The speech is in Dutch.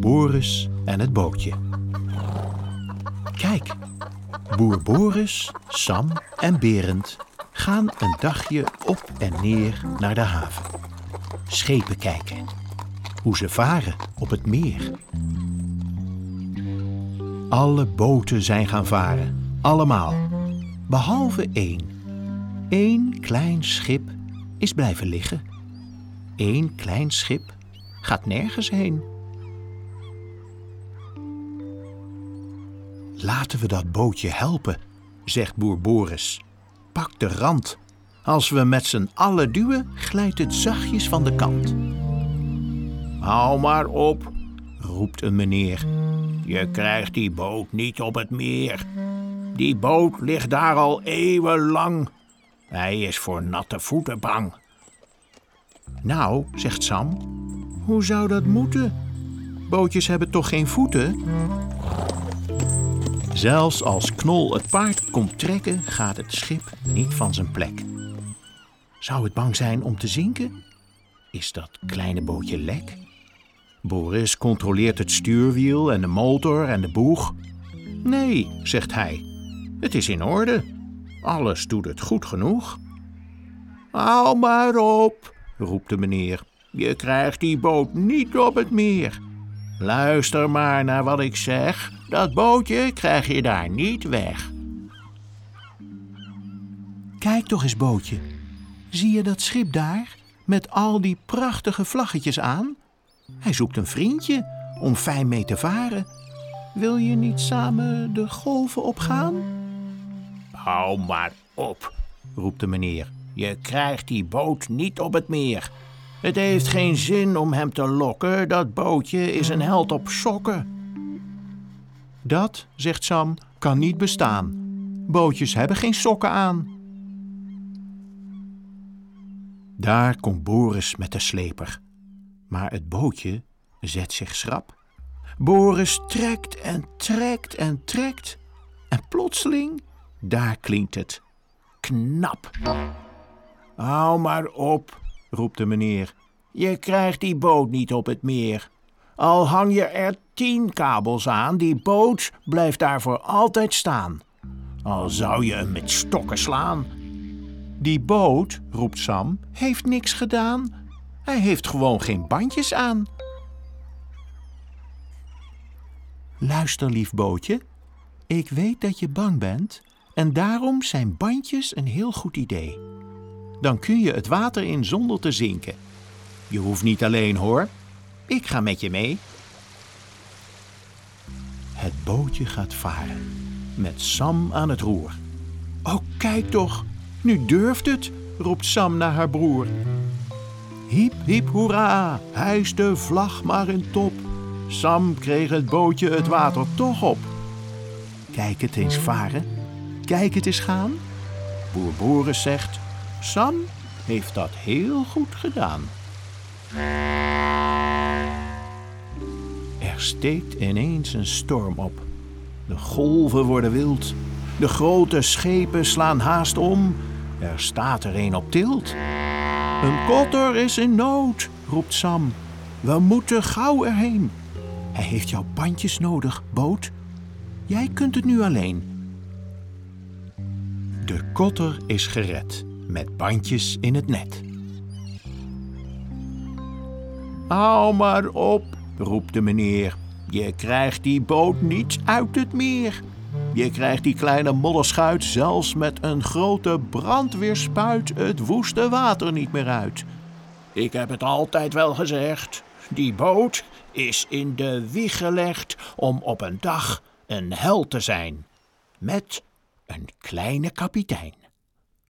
Boris en het bootje. Kijk, boer Boris, Sam en Berend gaan een dagje op en neer naar de haven. Schepen kijken, hoe ze varen op het meer. Alle boten zijn gaan varen, allemaal, behalve één. Eén klein schip is blijven liggen. Eén klein schip gaat nergens heen. Laten we dat bootje helpen, zegt boer Boris. Pak de rand. Als we met z'n allen duwen, glijdt het zachtjes van de kant. Hou maar op, roept een meneer. Je krijgt die boot niet op het meer. Die boot ligt daar al eeuwenlang. Hij is voor natte voeten bang. Nou, zegt Sam, hoe zou dat moeten? Bootjes hebben toch geen voeten? Zelfs als Knol het paard komt trekken, gaat het schip niet van zijn plek. Zou het bang zijn om te zinken? Is dat kleine bootje lek? Boris controleert het stuurwiel en de motor en de boeg. Nee, zegt hij, het is in orde. Alles doet het goed genoeg. Hou maar op, roept de meneer. Je krijgt die boot niet op het meer. Luister maar naar wat ik zeg. Dat bootje krijg je daar niet weg. Kijk toch eens, bootje. Zie je dat schip daar? Met al die prachtige vlaggetjes aan? Hij zoekt een vriendje om fijn mee te varen. Wil je niet samen de golven opgaan? Hou maar op, roept de meneer. Je krijgt die boot niet op het meer. Het heeft geen zin om hem te lokken. Dat bootje is een held op sokken. Dat, zegt Sam, kan niet bestaan. Bootjes hebben geen sokken aan. Daar komt Boris met de sleper. Maar het bootje zet zich schrap. Boris trekt en trekt en trekt. En plotseling, daar klinkt het. Knap. Hou maar op, roept de meneer. Je krijgt die boot niet op het meer. Al hang je er 10 kabels aan, die boot blijft daar voor altijd staan. Al zou je hem met stokken slaan. Die boot, roept Sam, heeft niks gedaan. Hij heeft gewoon geen bandjes aan. Luister, lief bootje. Ik weet dat je bang bent en daarom zijn bandjes een heel goed idee. Dan kun je het water in zonder te zinken. Je hoeft niet alleen, hoor. Ik ga met je mee. Het bootje gaat varen, met Sam aan het roer. Oh, kijk toch, nu durft het, roept Sam naar haar broer. Hiep, hiep, hoera, hijs de vlag maar in top. Sam kreeg het bootje het water toch op. Kijk het eens varen, kijk het eens gaan. Boer Boris zegt, Sam heeft dat heel goed gedaan. Er steekt ineens een storm op. De golven worden wild. De grote schepen slaan haast om. Er staat er een op tilt. Een kotter is in nood, roept Sam. We moeten gauw erheen. Hij heeft jouw bandjes nodig, boot. Jij kunt het nu alleen. De kotter is gered, met bandjes in het net. Hou maar op, roept de meneer. Je krijgt die boot niet uit het meer. Je krijgt die kleine modderschuit zelfs met een grote brandweerspuit het woeste water niet meer uit. Ik heb het altijd wel gezegd. Die boot is in de wieg gelegd om op een dag een held te zijn. Met een kleine kapitein.